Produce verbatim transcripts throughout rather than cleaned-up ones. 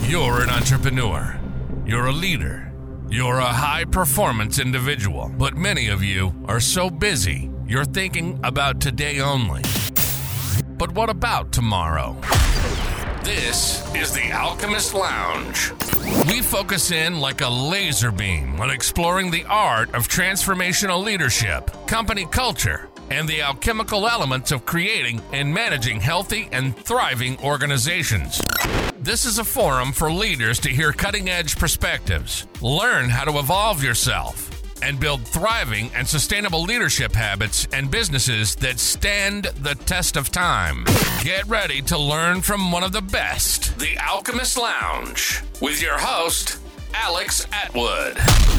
You're an entrepreneur. You're a leader. You're a high-performance individual. But many of you are so busy, you're thinking about today only. But what about tomorrow? This is the Alchemist Lounge. We focus in like a laser beam on exploring the art of transformational leadership, company culture, and the alchemical elements of creating and managing healthy and thriving organizations. This is a forum for leaders to hear cutting-edge perspectives, learn how to evolve yourself, and build thriving and sustainable leadership habits and businesses that stand the test of time. Get ready to learn from one of the best, The Alchemist Lounge, with your host, Alex Atwood.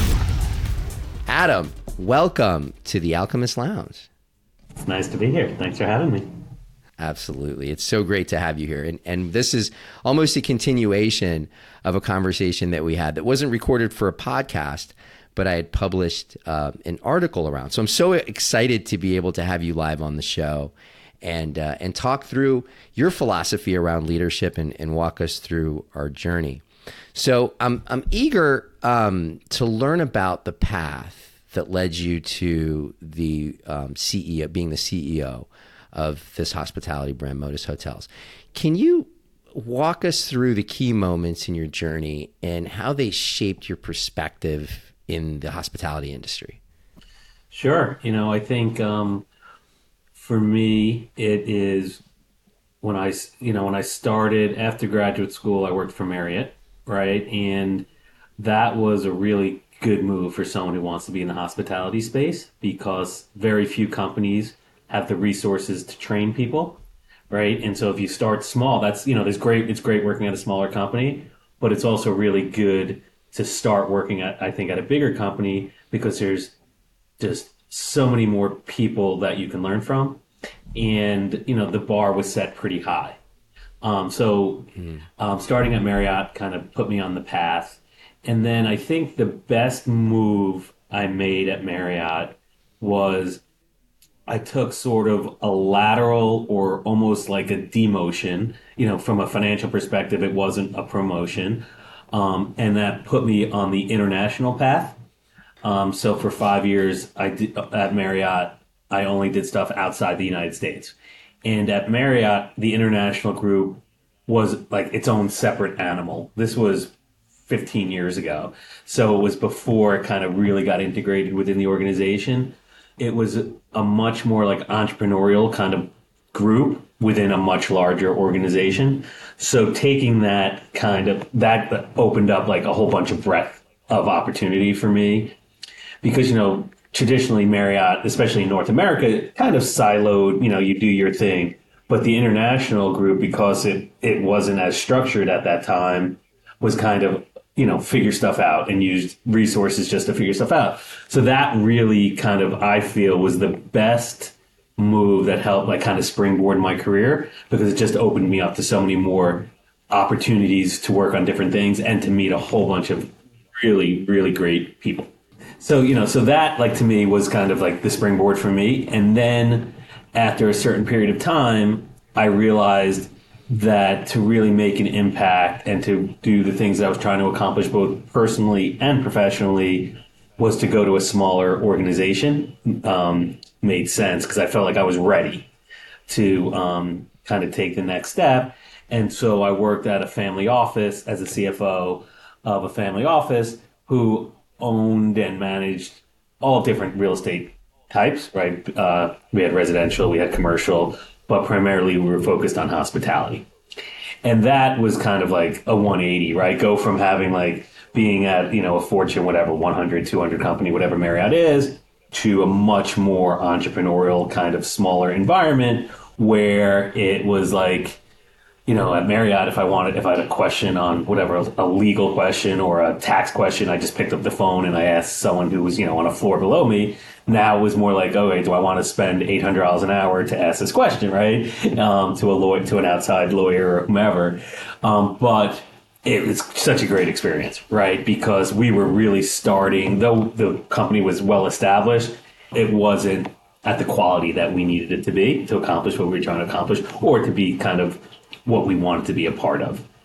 Adam, welcome to The Alchemist Lounge. It's nice to be here. Thanks for having me. Absolutely. It's so great to have you here. And and this is almost a continuation of a conversation that we had that wasn't recorded for a podcast, but I had published uh, an article around. So I'm so excited to be able to have you live on the show and uh, and talk through your philosophy around leadership and, and walk us through our journey. So I'm I'm eager um, to learn about the path that led you to the um, C E O, being the C E O of this hospitality brand, Modus Hotels. Can you walk us through the key moments in your journey and how they shaped your perspective in the hospitality industry? Sure. You know, I think um, for me, it is when I, you know, when I started after graduate school, I worked for Marriott, right? And that was a really good move for someone who wants to be in the hospitality space because very few companies have the resources to train people, right? And so if you start small, that's, you know, there's great, it's great working at a smaller company, but it's also really good to start working at, I think, at a bigger company because there's just so many more people that you can learn from. And, you know, the bar was set pretty high. Um, so mm. um, starting at Marriott kind of put me on the path. And then I think the best move I made at Marriott was I took sort of a lateral or almost like a demotion. You know, from a financial perspective, it wasn't a promotion. Um, and that put me on the international path. Um, so for five years I did, at Marriott, I only did stuff outside the United States. And at Marriott, the international group was like its own separate animal. This was fifteen years ago. So it was before it kind of really got integrated within the organization. It was a much more like entrepreneurial kind of group within a much larger organization. So taking that kind of, that opened up like a whole bunch of breadth of opportunity for me because, you know, traditionally Marriott, especially in North America, kind of siloed, you know, you do your thing. But the international group, because it, it wasn't as structured at that time, was kind of, you know, figure stuff out and use resources just to figure stuff out. So that really kind of, I feel, was the best move that helped like kind of springboard my career because it just opened me up to so many more opportunities to work on different things and to meet a whole bunch of really, really great people. So, you know, so that like to me was kind of like the springboard for me. And then after a certain period of time, I realized that to really make an impact and to do the things that I was trying to accomplish both personally and professionally was to go to a smaller organization. Um, made sense because I felt like I was ready to um, kind of take the next step. And so I worked at a family office as a C F O of a family office who owned and managed all different real estate types, right? Uh, we had residential, we had commercial, but primarily we were focused on hospitality. And that was kind of like a one eighty, right? Go from having like being at, you know, a Fortune, whatever, one hundred, two hundred company, whatever Marriott is, to a much more entrepreneurial kind of smaller environment where it was like, you know, at Marriott, if I wanted, if I had a question on whatever, a legal question or a tax question, I just picked up the phone and I asked someone who was, you know, on a floor below me. Now it was more like, okay, do I want to spend eight hundred dollars an hour to ask this question, right? Um, to a lawyer, to an outside lawyer or whomever. Um, but it was such a great experience, right? Because we were really starting, though the company was well established, it wasn't at the quality that we needed it to be to accomplish what we were trying to accomplish or to be kind of what we wanted to be a part of.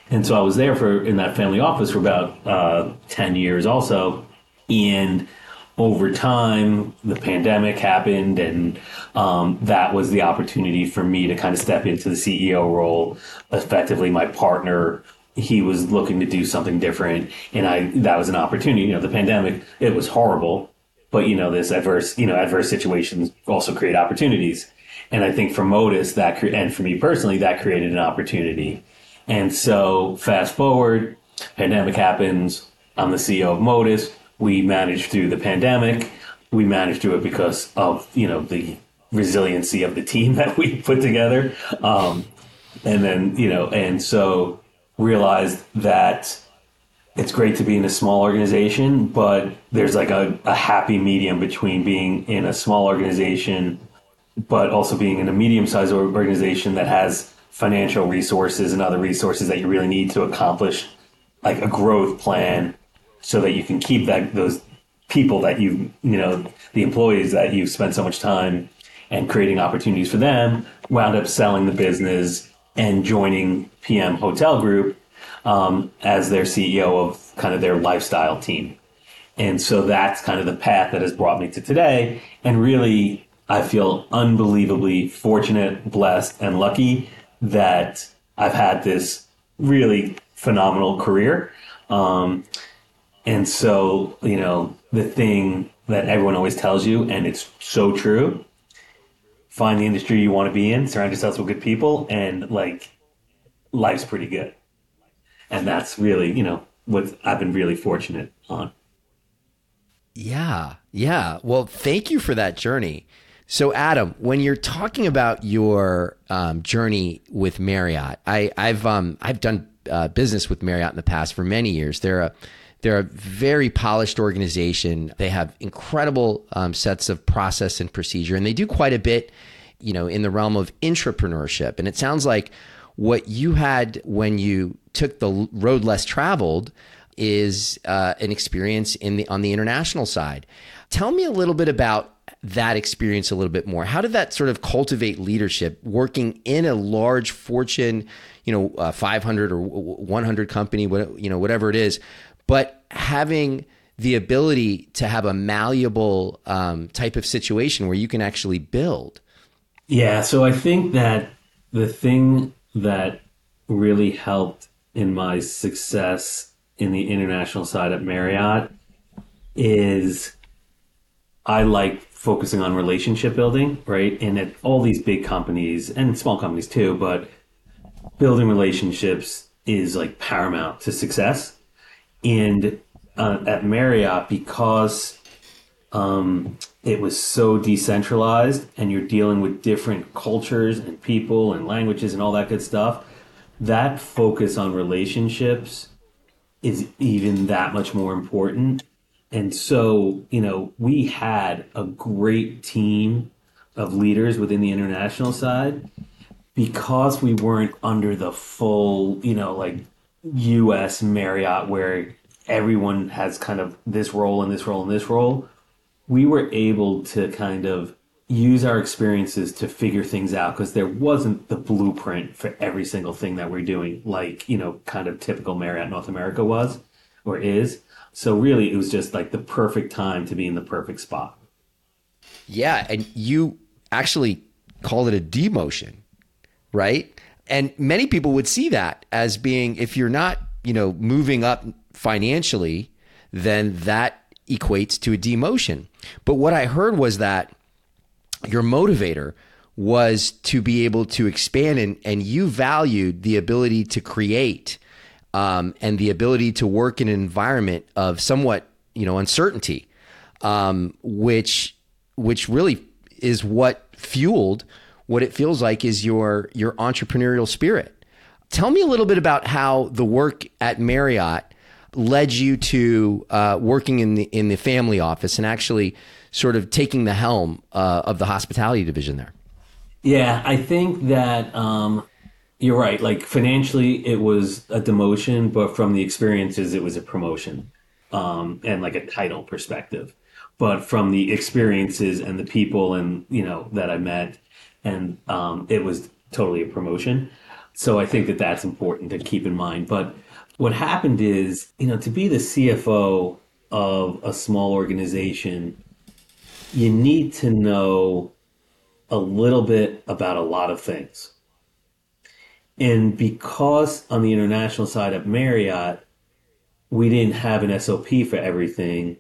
And so I was there for in that family office for about uh, ten years also. And over time, the pandemic happened, and um, that was the opportunity for me to kind of step into the C E O role. Effectively, my partner, he was looking to do something different, and I that was an opportunity. You know, the pandemic, it was horrible, but you know, this adverse, you know, adverse situations also create opportunities. And I think for Modus, that cre- and for me personally, that created an opportunity. And so, fast forward, pandemic happens. I'm the C E O of Modus. We managed through the pandemic. We managed through it because of, you know, the resiliency of the team that we put together. Um, and then, you know, and so realized that it's great to be in a small organization, but there's like a, a happy medium between being in a small organization, but also being in a medium-sized organization that has financial resources and other resources that you really need to accomplish like a growth plan, so that you can keep that those people that you you know the employees that you've spent so much time and creating opportunities for them. Wound up selling the business and joining P M Hotel Group um, as their C E O of kind of their lifestyle team. And so that's kind of the path that has brought me to today. And really, I feel unbelievably fortunate, blessed, and lucky that I've had this really phenomenal career. Um, And so, you know, the thing that everyone always tells you, and it's so true, find the industry you want to be in, surround yourself with good people, and like life's pretty good. And that's really, you know, what I've been really fortunate on. Yeah. Yeah. Well, thank you for that journey. So, Adam, when you're talking about your um, journey with Marriott, I, I've um, I've done uh, business with Marriott in the past for many years. They're a They're a very polished organization. They have incredible um, sets of process and procedure, and they do quite a bit, you know, in the realm of intrapreneurship. And it sounds like what you had when you took the road less traveled is uh, an experience in the on the international side. Tell me a little bit about that experience a little bit more. How did that sort of cultivate leadership working in a large Fortune, you know, uh, five hundred or one hundred company, you know, whatever it is, but having the ability to have a malleable um, type of situation where you can actually build? Yeah, so I think that the thing that really helped in my success in the international side at Marriott is I like focusing on relationship building, right? And at all these big companies and small companies too, but building relationships is like paramount to success. And uh, at Marriott, because um, it was so decentralized and you're dealing with different cultures and people and languages and all that good stuff, that focus on relationships is even that much more important. And so, you know, we had a great team of leaders within the international side because we weren't under the full, you know, like U S Marriott where everyone has kind of this role and this role and this role. We were able to kind of use our experiences to figure things out because there wasn't the blueprint for every single thing that we're doing, like, you know, kind of typical Marriott North America was or is. So really, it was just like the perfect time to be in the perfect spot. Yeah. And you actually called it a demotion, right? And many people would see that as being, if you're not, you know, moving up financially, then that equates to a demotion. But what I heard was that your motivator was to be able to expand, and, and you valued the ability to create um, and the ability to work in an environment of somewhat, you know, uncertainty, um, which which really is what fueled what it feels like is your your entrepreneurial spirit. Tell me a little bit about how the work at Marriott led you to uh, working in the in the family office and actually sort of taking the helm uh, of the hospitality division there. Yeah, I think that um, you're right. Like financially, it was a demotion, but from the experiences, it was a promotion um, and like a title perspective. But from the experiences and the people and, you know, that I met, and um, it was totally a promotion. So I think that that's important to keep in mind. But what happened is, you know, to be the C F O of a small organization, you need to know a little bit about a lot of things. And because on the international side at Marriott, we didn't have an S O P for everything,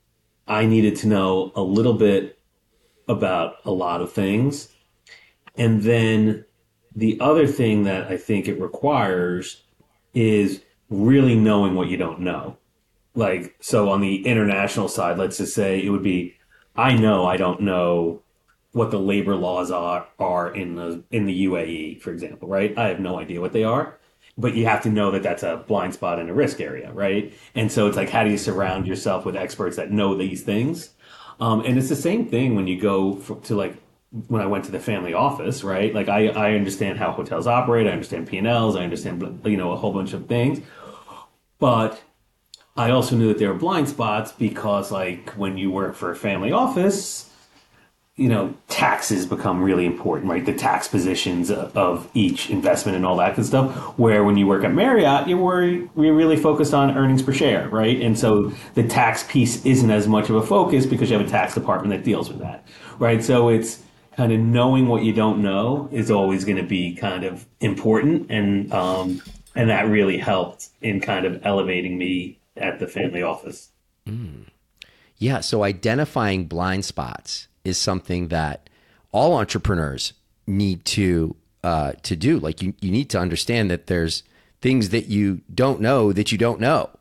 I needed to know a little bit about a lot of things. And then the other thing that I think it requires is really knowing what you don't know. Like, so on the international side, let's just say it would be, I know I don't know what the labor laws are are in the in the U A E, for example, right? I have no idea what they are, but you have to know that that's a blind spot and a risk area, right? And so it's like, how do you surround yourself with experts that know these things? Um, and it's the same thing when you go for, to like when I went to the family office, right? Like I I understand how hotels operate, I understand P and Ls, I understand you know a whole bunch of things, but I also knew that there were blind spots because like when you work for a family office, you know, taxes become really important, right? The tax positions of each investment and all that good stuff. Where when you work at Marriott, you're worried, you're really focused on earnings per share, right? And so the tax piece isn't as much of a focus because you have a tax department that deals with that, right? So it's kind of knowing what you don't know is always going to be kind of important, and um, and that really helped in kind of elevating me at the family office. Mm. Yeah. So identifying blind spots is something that all entrepreneurs need to uh, to do. Like you, you need to understand that there's things that you don't know that you don't know.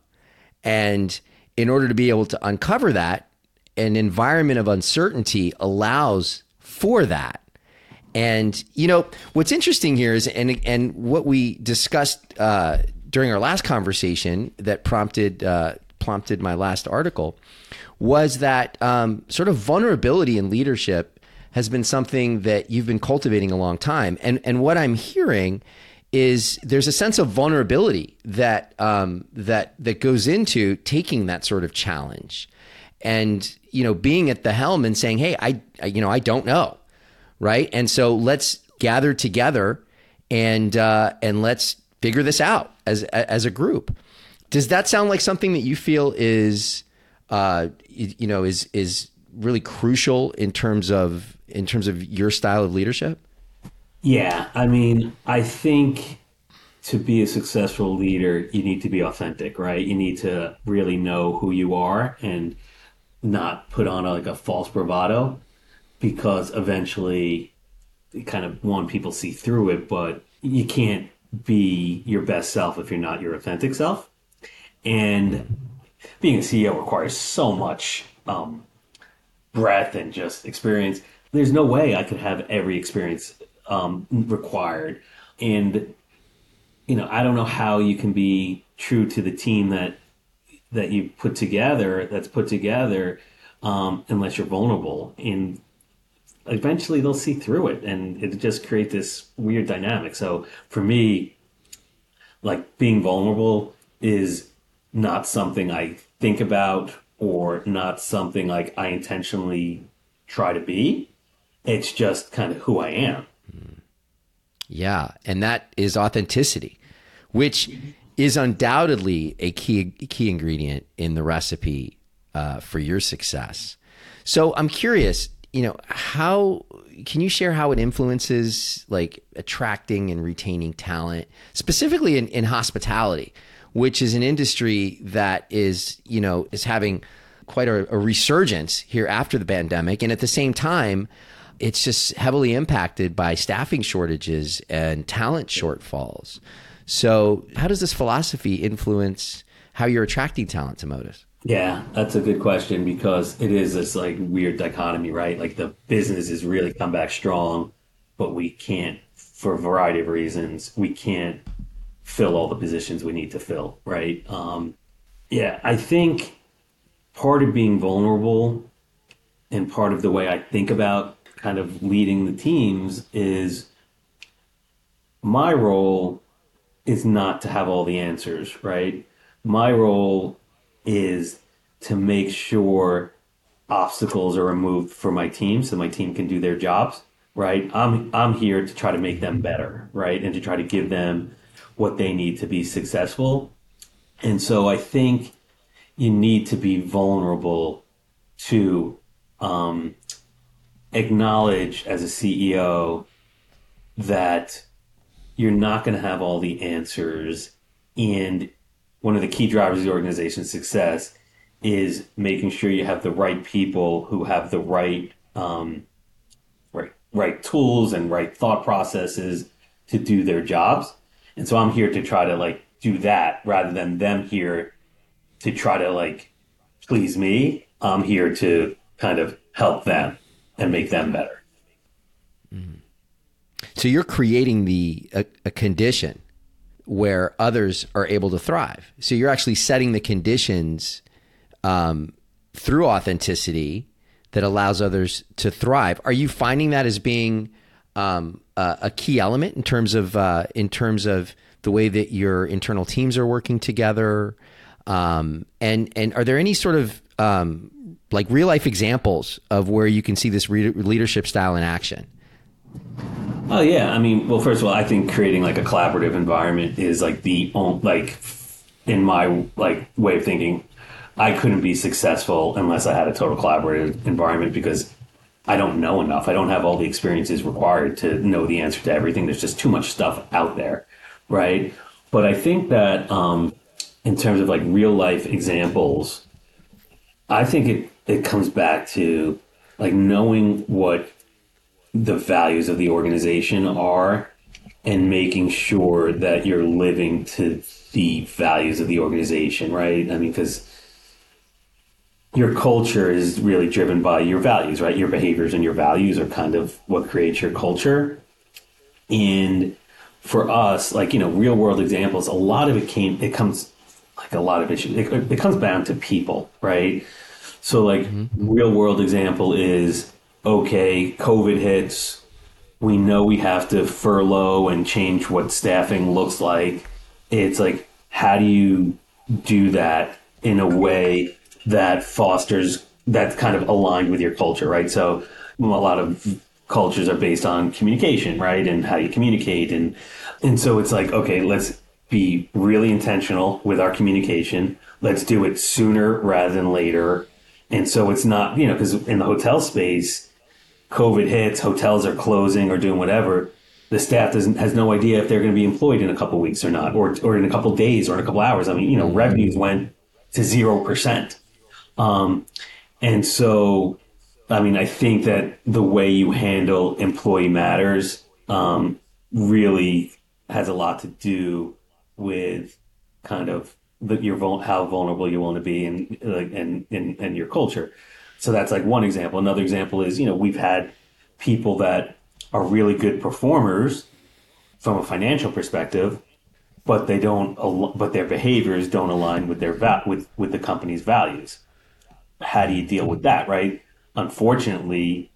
And in order to be able to uncover that, an environment of uncertainty allows for that. And, you know, what's interesting here is, and, and what we discussed uh, during our last conversation that prompted uh, prompted my last article was that um, sort of vulnerability in leadership has been something that you've been cultivating a long time. And and what I'm hearing is there's a sense of vulnerability that um, that that goes into taking that sort of challenge, and you know being at the helm and saying, hey, I, I you know I don't know, right? And so let's gather together and uh, and let's figure this out as as a group. Does that sound like something that you feel is uh, you, you know is is really crucial in terms of in terms of your style of leadership? Yeah, I mean, I think to be a successful leader, you need to be authentic, right? You need to really know who you are and not put on a, like a false bravado, because eventually, kind of one, people see through it, but you can't be your best self if you're not your authentic self. And being a C E O requires so much um, breadth and just experience. There's no way I could have every experience um, required. And, you know, I don't know how you can be true to the team that that you put together, that's put together, um, unless you're vulnerable. And eventually they'll see through it, and it just creates this weird dynamic. So for me, like, being vulnerable is not something I think about or not something like I intentionally try to be. It's just kind of who I am. Yeah. And that is authenticity, which is undoubtedly a key key ingredient in the recipe uh, for your success. So I'm curious, you know, how can you share how it influences like attracting and retaining talent, specifically in, in hospitality, which is an industry that is, you know, is having quite a, a resurgence here after the pandemic. And at the same time, it's just heavily impacted by staffing shortages and talent shortfalls. So how does this philosophy influence how you're attracting talent to Modus? Yeah, that's a good question, because it is this like weird dichotomy, right? Like the business has really come back strong, but we can't, for a variety of reasons, we can't fill all the positions we need to fill, right? Um, yeah, I think part of being vulnerable and part of the way I think about kind of leading the teams is my role is not to have all the answers, right? My role is to make sure obstacles are removed for my team so my team can do their jobs, right? I'm I'm here to try to make them better, right? And to try to give them what they need to be successful. And so I think you need to be vulnerable to um, acknowledge as a C E O that you're not going to have all the answers. And one of the key drivers of the organization's success is making sure you have the right people who have the right um, right right tools and right thought processes to do their jobs. And so I'm here to try to like do that rather than them here to try to like please me. I'm here to kind of help them and make them better. Mm-hmm. So you're creating the a, a condition where others are able to thrive. So you're actually setting the conditions um, through authenticity that allows others to thrive. Are you finding that as being um, a, a key element in terms of uh, in terms of the way that your internal teams are working together? Um, and and are there any sort of um, like real life examples of where you can see this re- leadership style in action? Oh yeah, I mean, well, first of all, I think creating like a collaborative environment is like the only, like in my like way of thinking, I couldn't be successful unless I had a total collaborative environment because I don't know enough. I don't have all the experiences required to know the answer to everything. There's just too much stuff out there, right? But I think that um, in terms of like real life examples, I think it it comes back to like knowing what the values of the organization are and making sure that you're living to the values of the organization, right? I mean, because your culture is really driven by your values, right? Your behaviors and your values are kind of what creates your culture. And for us, like, you know, real world examples, a lot of it came, it comes like a lot of issues. It, it comes down to people, right? So like mm-hmm. real world example is, okay, COVID hits. We know we have to furlough and change what staffing looks like. It's like, how do you do that in a way that fosters, that's kind of aligned with your culture, right? So a lot of cultures are based on communication, right? And how you communicate. And, and so it's like, okay, let's be really intentional with our communication. Let's do it sooner rather than later. And so it's not, you know, because in the hotel space, COVID hits, hotels are closing or doing whatever. The staff doesn't has no idea if they're going to be employed in a couple of weeks or not, or or in a couple of days or in a couple of hours. I mean, you know, revenues went to zero percent. Um, and so, I mean, I think that the way you handle employee matters um, really has a lot to do with kind of the, your how vulnerable you want to be and and and, and your culture. So that's like one example. Another example is, you know, we've had people that are really good performers from a financial perspective, but they don't, but their behaviors don't align with their va- with with the company's values. How do you deal with that, right? Unfortunately,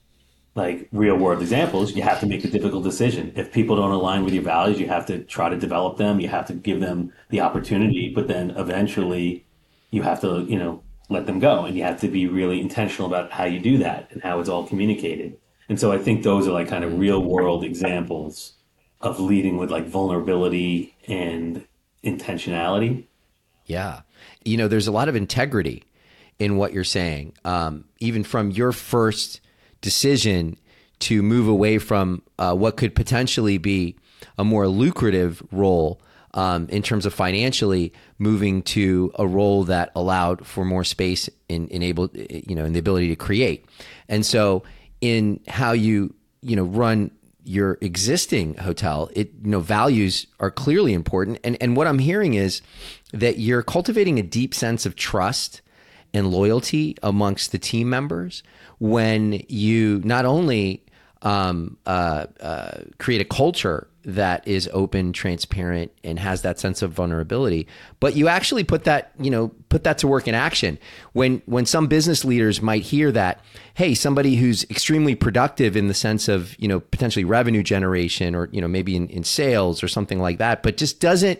like real world examples, you have to make a difficult decision. If people don't align with your values, you have to try to develop them. You have to give them the opportunity, but then eventually you have to, you know, let them go. And you have to be really intentional about how you do that and how it's all communicated. And so I think those are like kind of real world examples of leading with like vulnerability and intentionality. Yeah. You know, there's a lot of integrity in what you're saying. Um, even from your first decision to move away from uh, what could potentially be a more lucrative role Um, in terms of financially moving to a role that allowed for more space in enabled, you know, in the ability to create. And so in how you, you know, run your existing hotel, it, you know, values are clearly important. And, and what I'm hearing is that you're cultivating a deep sense of trust and loyalty amongst the team members when you not only um, uh, uh, create a culture that is open, transparent, and has that sense of vulnerability, but you actually put that, you know, put that to work in action. When when some business leaders might hear that, hey, somebody who's extremely productive in the sense of, you know, potentially revenue generation or, you know, maybe in, in sales or something like that, but just doesn't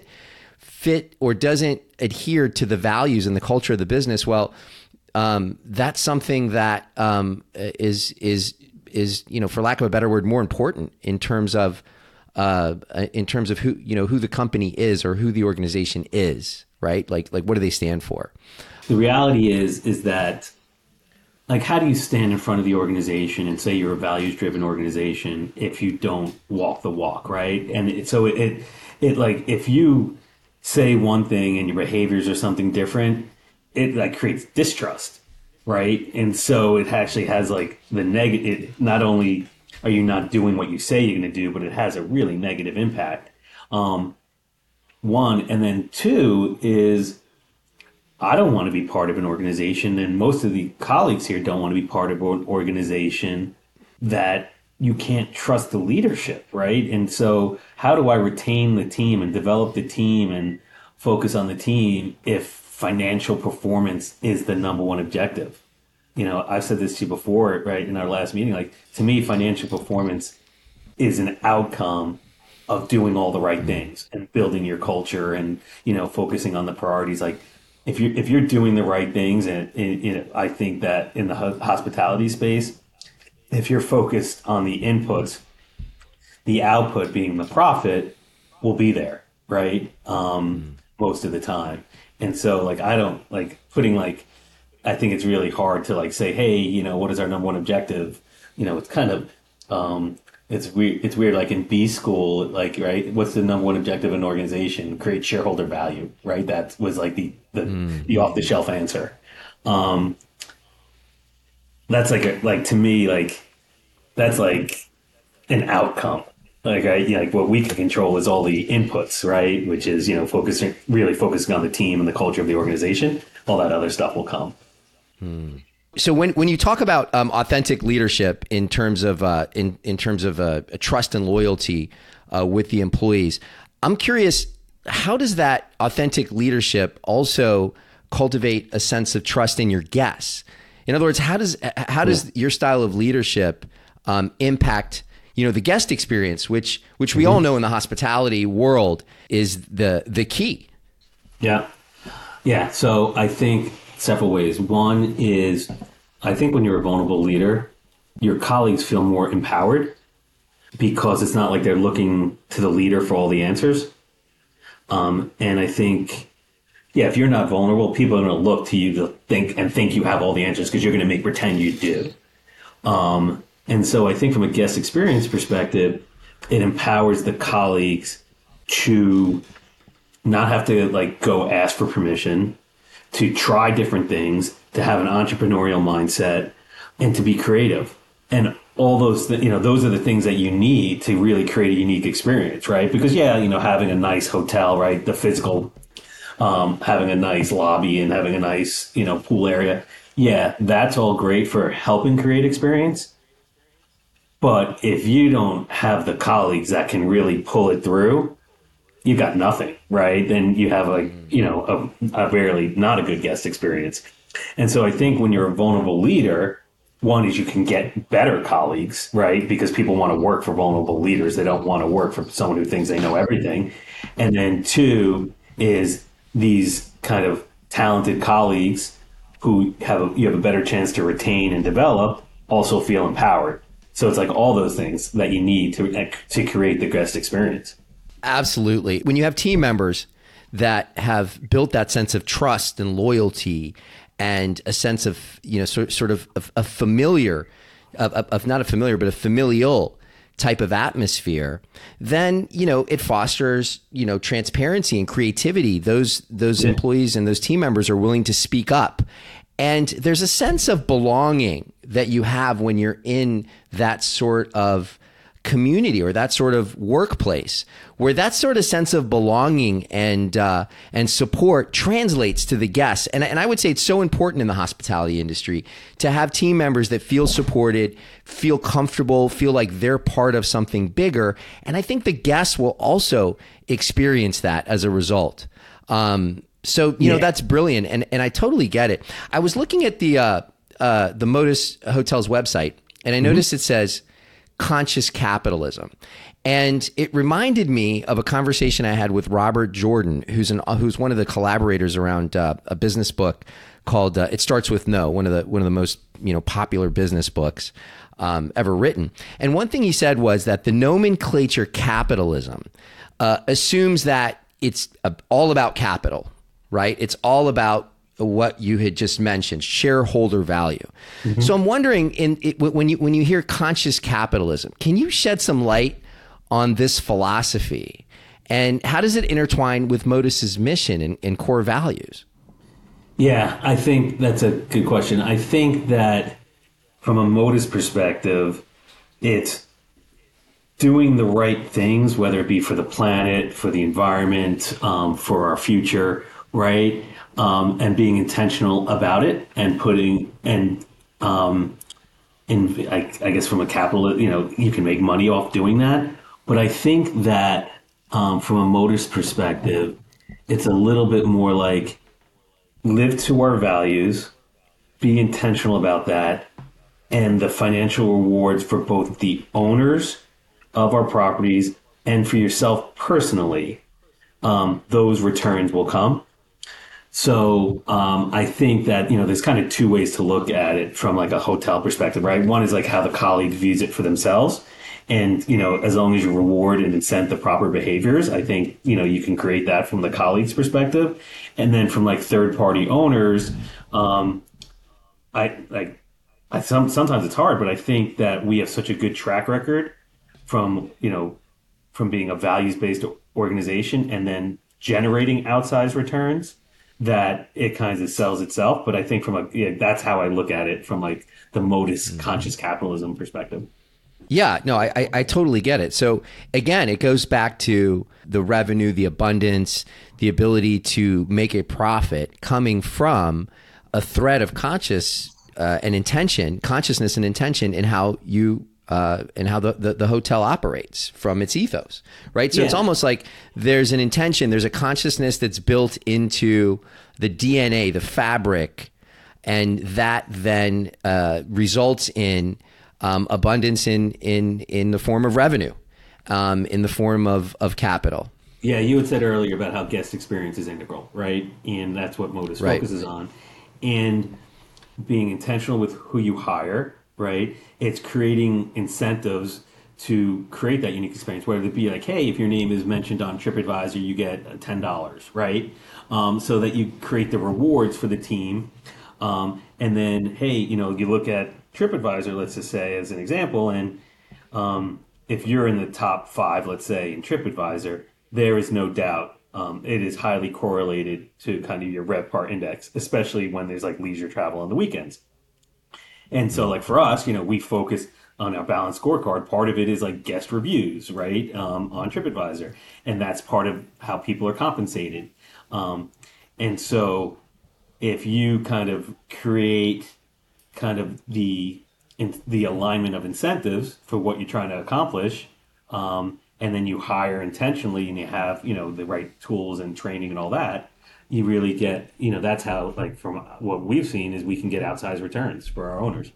fit or doesn't adhere to the values and the culture of the business, well, um, that's something that um, is is is, you know, for lack of a better word, more important in terms of uh, in terms of who, you know, who the company is or who the organization is, right? Like, like what do they stand for? The reality is, is that, like, how do you stand in front of the organization and say you're a values-driven organization if you don't walk the walk, right? And it, so it, it, it, like, if you say one thing and your behaviors are something different, it, like, creates distrust, right? And so it actually has, like, the negative, not only are you not doing what you say you're going to do, but it has a really negative impact. Um, one, and then two is, I don't want to be part of an organization, and most of the colleagues here don't want to be part of an organization that you can't trust the leadership, right? And so how do I retain the team and develop the team and focus on the team if financial performance is the number one objective? You know, I've said this to you before, right, in our last meeting, like, to me, financial performance is an outcome of doing all the right things and building your culture and, you know, focusing on the priorities. Like, If you're, if you're doing the right things, and, and you know, I think that in the hospitality space, if you're focused on the inputs, the output being the profit will be there, right? Um, most of the time. And so, like, I don't like putting, like, I think it's really hard to, like, say, hey, you know, what is our number one objective? You know, it's kind of, um, It's weird. It's weird. Like in B school, like, right, what's the number one objective of an organization? Create shareholder value, right? That was like the the, mm. the off the shelf answer. Um, that's like a, like to me, like that's like an outcome. Like I you know, like what we can control is all the inputs, right? Which is, you know, focusing really focusing on the team and the culture of the organization. All that other stuff will come. Hmm. So when, when you talk about um, authentic leadership in terms of uh, in in terms of uh, trust and loyalty uh, with the employees, I'm curious, how does that authentic leadership also cultivate a sense of trust in your guests? In other words, how does how does yeah. your style of leadership um, impact, you know, the guest experience, which which we mm-hmm. all know in the hospitality world is the the key? Yeah, yeah. So I think several ways. One is, I think when you're a vulnerable leader, your colleagues feel more empowered because it's not like they're looking to the leader for all the answers. Um, and I think, yeah, if you're not vulnerable, people are going to look to you to think and think you have all the answers because you're going to make pretend you do. Um, and so I think from a guest experience perspective, it empowers the colleagues to not have to like go ask for permission, to try different things, to have an entrepreneurial mindset, and to be creative. And all those, th- you know, those are the things that you need to really create a unique experience, right? Because, yeah, you know, having a nice hotel, right, the physical, um, having a nice lobby and having a nice, you know, pool area, yeah, that's all great for helping create experience. But if you don't have the colleagues that can really pull it through, you got nothing, right? Then you have a, you know, a, a barely not a good guest experience. And so I think when you're a vulnerable leader, one is you can get better colleagues, right? Because people want to work for vulnerable leaders. They don't want to work for someone who thinks they know everything. And then two is these kind of talented colleagues who have a, you have a better chance to retain and develop also feel empowered. So it's like all those things that you need to to create the guest experience. Absolutely. When you have team members that have built that sense of trust and loyalty and a sense of, you know, sort, sort of a familiar, of, of not a familiar, but a familial type of atmosphere, then, you know, it fosters, you know, transparency and creativity. Those, those yeah. employees and those team members are willing to speak up. And there's a sense of belonging that you have when you're in that sort of community or that sort of workplace, where that sort of sense of belonging and uh, and support translates to the guests. And, and I would say it's so important in the hospitality industry to have team members that feel supported, feel comfortable, feel like they're part of something bigger. And I think the guests will also experience that as a result. Um, so, you yeah. know, that's brilliant. And and I totally get it. I was looking at the uh, uh, the Modus Hotels website, and I noticed mm-hmm. it says conscious capitalism. And it reminded me of a conversation I had with Robert Jordan, who's an who's one of the collaborators around uh, a business book called uh, It Starts With No, one of the one of the most, you know, popular business books. um, ever written. And one thing he said was that the nomenclature capitalism uh, assumes that it's uh, all about capital, right? It's all about what you had just mentioned, shareholder value. Mm-hmm. So I'm wondering, in it, when you when you hear conscious capitalism, can you shed some light on this philosophy, and how does it intertwine with Modus's mission and, and core values? Yeah, I think that's a good question. I think that from a Modus perspective, it's doing the right things, whether it be for the planet, for the environment, um, for our future, right? Um, and being intentional about it and putting, and um, in, I, I guess from a capital, you know, you can make money off doing that. But I think that um, from a Modus perspective, it's a little bit more like live to our values, be intentional about that, and the financial rewards for both the owners of our properties and for yourself personally, um, those returns will come. So um, I think that, you know, there's kind of two ways to look at it from like a hotel perspective, right? One is like how the colleague views it for themselves. And, you know, as long as you reward and incent the proper behaviors, I think, you know, you can create that from the colleague's perspective. And then from like third party owners, um, I like, I some, sometimes it's hard, but I think that we have such a good track record from, you know, from being a values based organization and then generating outsized returns that it kind of sells itself. But I think from a, yeah, that's how I look at it from like the Modus mm-hmm. conscious capitalism perspective. Yeah, no, I, I I totally get it. So again, it goes back to the revenue, the abundance, the ability to make a profit coming from a thread of conscious uh, and intention, consciousness and intention in how you uh, and how the, the, the hotel operates from its ethos, right? So yeah. It's almost like there's an intention, there's a consciousness that's built into the D N A, the fabric, and that then uh, results in Um, abundance in, in, in the form of revenue, um, in the form of, of capital. Yeah, you had said earlier about how guest experience is integral, right? And that's what Modus right. focuses on. And being intentional with who you hire, right? It's creating incentives to create that unique experience, whether it be like, hey, if your name is mentioned on TripAdvisor, you get ten dollars, right? Um, so that you create the rewards for the team. Um, and then, hey, you know, you look at TripAdvisor, let's just say, as an example, and um, if you're in the top five, let's say, in TripAdvisor, there is no doubt um, it is highly correlated to kind of your RevPAR index, especially when there's like leisure travel on the weekends. And so, like for us, you know, we focus on our balanced scorecard. Part of it is like guest reviews, right, um, on TripAdvisor, and that's part of how people are compensated. Um, and so, if you kind of create kind of the in, the alignment of incentives for what you're trying to accomplish, um, and then you hire intentionally and you have, you know, the right tools and training and all that, you really get, you know, that's how, like from what we've seen is we can get outsized returns for our owners.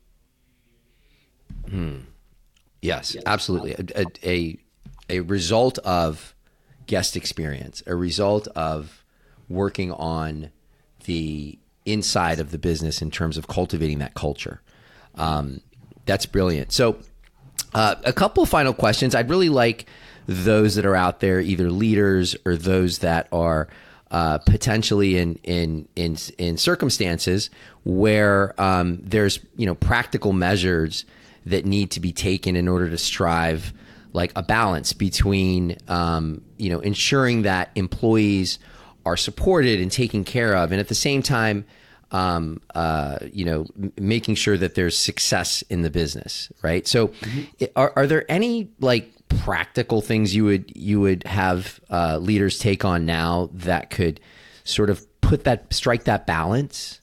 Hmm. Yes, yes, absolutely. A, a, a result of guest experience, a result of working on the inside of the business in terms of cultivating that culture. Um, that's brilliant. So uh, a couple of final questions. I'd really like those that are out there, either leaders or those that are uh, potentially in, in, in, in circumstances where um, there's, you know, practical measures that need to be taken in order to strive like a balance between, um, you know, ensuring that employees are supported and taken care of, and at the same time, um, uh, you know, m- making sure that there's success in the business, right? So, mm-hmm. are are there any like practical things you would you would have uh, leaders take on now that could sort of put that strike that balance?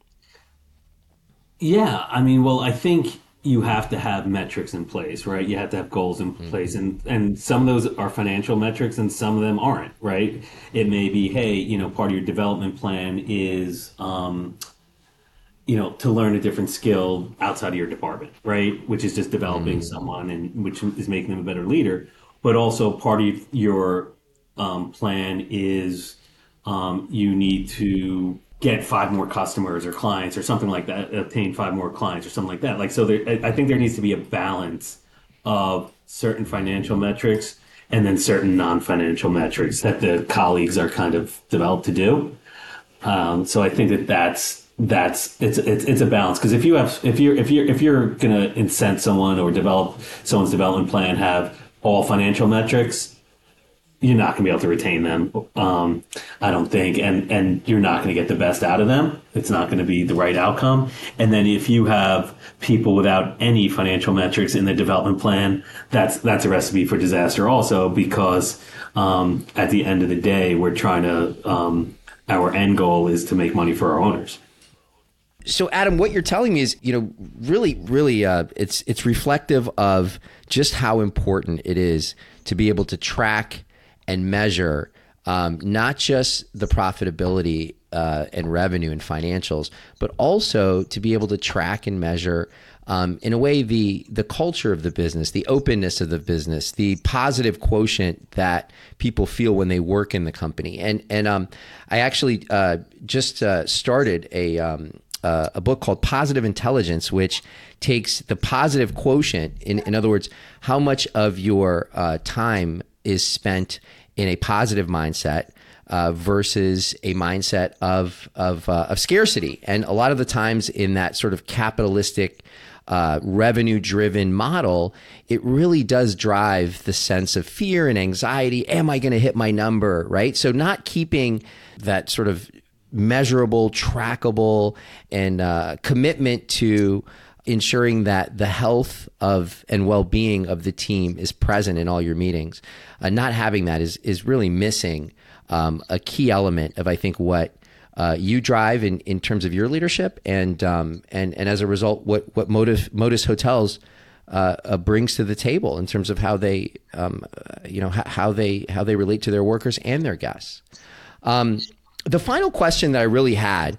Yeah, I mean, well, I think you have to have metrics in place, right? You have to have goals in place, and and some of those are financial metrics and some of them aren't, right? It may be, hey, you know, part of your development plan is, um, you know, to learn a different skill outside of your department, right? Which is just developing mm-hmm. someone and which is making them a better leader. But also part of your um, plan is um, you need to get five more customers or clients or something like that, obtain five more clients or something like that. Like, so there, I think there needs to be a balance of certain financial metrics and then certain non-financial metrics that the colleagues are kind of developed to do. Um, so I think that that's, that's, it's, it's, it's a balance. Cause if you have, if you're, if you're, if you're going to incent someone or develop someone's development plan, have all financial metrics, you're not going to be able to retain them. Um, I don't think, and, and you're not going to get the best out of them. It's not going to be the right outcome. And then if you have people without any financial metrics in the development plan, that's, that's a recipe for disaster also, because, um, at the end of the day, we're trying to, um, our end goal is to make money for our owners. So Adam, what you're telling me is, you know, really, really, uh, it's, it's reflective of just how important it is to be able to track and measure um, not just the profitability uh, and revenue and financials, but also to be able to track and measure um, in a way the the culture of the business, the openness of the business, the positive quotient that people feel when they work in the company. And and um, I actually uh, just uh, started a um, uh, a book called Positive Intelligence, which takes the positive quotient. In in other words, how much of your uh, time is spent in a positive mindset uh, versus a mindset of of, uh, of scarcity. And a lot of the times in that sort of capitalistic, uh, revenue-driven model, it really does drive the sense of fear and anxiety. Am I going to hit my number, right? So not keeping that sort of measurable, trackable, and uh, commitment to ensuring that the health of and well-being of the team is present in all your meetings. Uh, not having that is is really missing um, a key element of, I think, what uh, you drive in, in terms of your leadership, and um, and and as a result, what what Modus, Modus Hotels uh, uh, brings to the table in terms of how they um, uh, you know how, how they how they relate to their workers and their guests. Um, the final question that I really had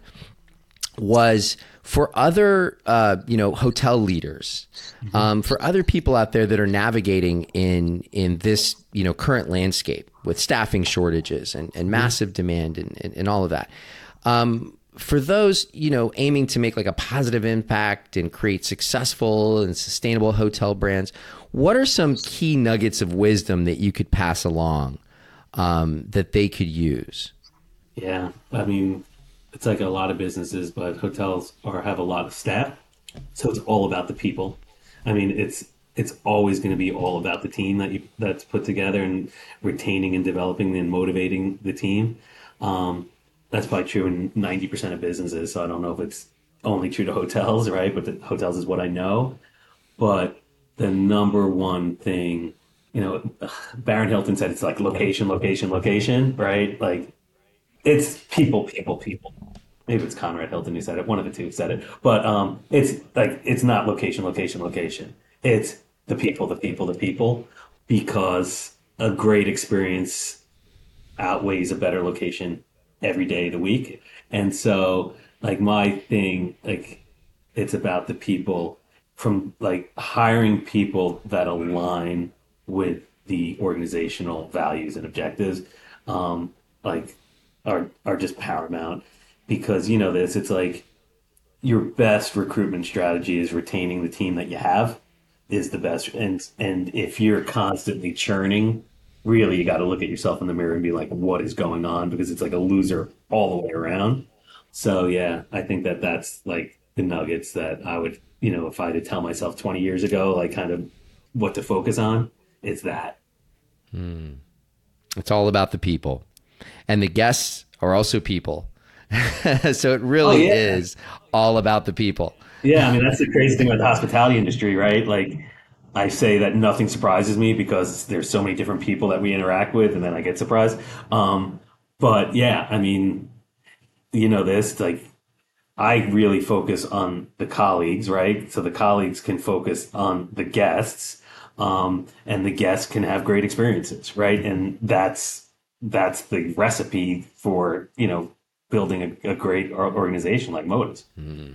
was for other, uh, you know, hotel leaders, mm-hmm. um, for other people out there that are navigating in in this, you know, current landscape with staffing shortages and, and massive mm-hmm. demand and, and, and all of that. Um, for those, you know, aiming to make like a positive impact and create successful and sustainable hotel brands, what are some key nuggets of wisdom that you could pass along um, that they could use? Yeah, I mean, it's like a lot of businesses, but hotels are have a lot of staff, so it's all about the people. I mean, it's it's always going to be all about the team that you that's put together, and retaining and developing and motivating the team. Um, that's probably true in ninety percent of businesses. So I don't know if it's only true to hotels, right? But the hotels is what I know. But the number one thing, you know, Baron Hilton said it's like location, location, location, right? Like, it's people, people, people. Maybe it's Conrad Hilton who said it. One of the two said it. But um, it's like, it's not location, location, location. It's the people, the people, the people, because a great experience outweighs a better location every day of the week. And so, like, my thing, like, it's about the people, from like hiring people that align with the organizational values and objectives. Um, like, are are just paramount, because you know this, it's like your best recruitment strategy is retaining the team that you have is the best. And and if you're constantly churning, really you got to look at yourself in the mirror and be like, what is going on? Because it's like a loser all the way around. So yeah, I think that that's like the nuggets that I would, you know, if I had to tell myself twenty years ago, like kind of what to focus on, it's that. Hmm. It's all about the people. And the guests are also people. So it really oh, yeah. is all about the people. Yeah, I mean, that's the crazy thing about the hospitality industry, right? Like, I say that nothing surprises me because there's so many different people that we interact with, and then I get surprised. Um, but yeah, I mean, you know this, like, I really focus on the colleagues, right? So the colleagues can focus on the guests, um, and the guests can have great experiences, right? And that's that's the recipe for, you know, building a, a great organization like Modus. Mm.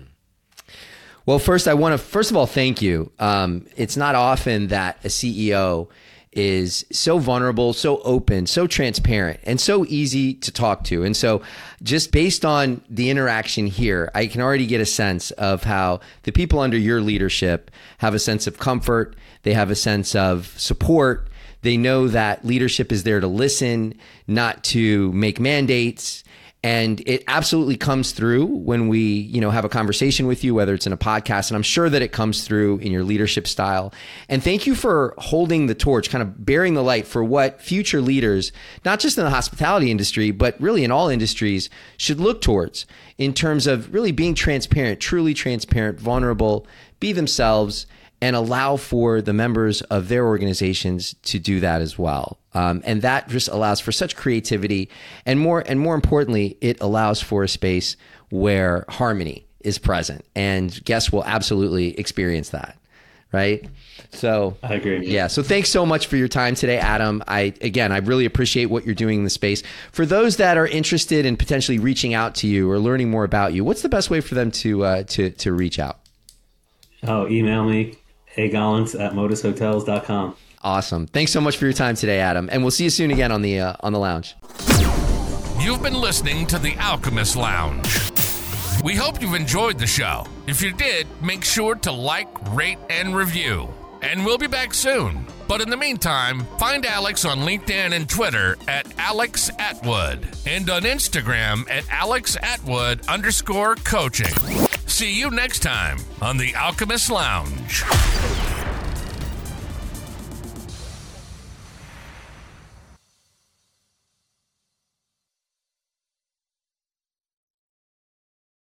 Well, first I want to, first of all, thank you. Um, it's not often that a C E O is so vulnerable, so open, so transparent, and so easy to talk to. And so just based on the interaction here, I can already get a sense of how the people under your leadership have a sense of comfort. They have a sense of support. They know that leadership is there to listen, not to make mandates. And it absolutely comes through when we, you know, have a conversation with you, whether it's in a podcast, and I'm sure that it comes through in your leadership style. And thank you for holding the torch, kind of bearing the light for what future leaders, not just in the hospitality industry, but really in all industries, should look towards in terms of really being transparent, truly transparent, vulnerable, be themselves, and allow for the members of their organizations to do that as well. Um, and that just allows for such creativity, and more and more importantly, it allows for a space where harmony is present, and guests will absolutely experience that, right? So I agree. Yeah. So thanks so much for your time today, Adam. I again, I really appreciate what you're doing in the space. For those that are interested in potentially reaching out to you or learning more about you, what's the best way for them to uh, to to reach out? Oh, email me. a gollins at modus hotels dot com. Awesome. Thanks so much for your time today, Adam. And we'll see you soon again on the uh, on the lounge. You've been listening to The Alchemist Lounge. We hope you've enjoyed the show. If you did, make sure to like, rate, and review. And we'll be back soon. But in the meantime, find Alex on LinkedIn and Twitter at Alex Atwood, and on Instagram at Alex Atwood underscore coaching. See you next time on The Alchemist Lounge.